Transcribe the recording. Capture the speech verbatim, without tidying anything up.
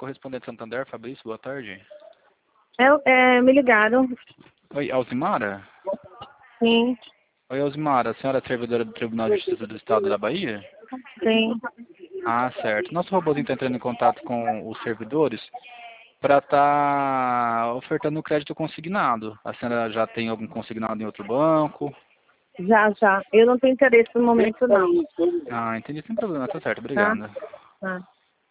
correspondente Santander, Fabrício, boa tarde. É, é, me ligaram. Oi, Alzimara? Sim, Oi, Alzimara, a senhora é servidora do Tribunal de Justiça do Estado da Bahia? sim. Ah, certo. Nosso robôzinho está entrando em contato com os servidores para estar ofertando o crédito consignado. A senhora já tem algum consignado em outro banco? Já, já. Eu não tenho interesse no momento, não. Ah, entendi, sem problema, tá certo, Tá? obrigado. Tá.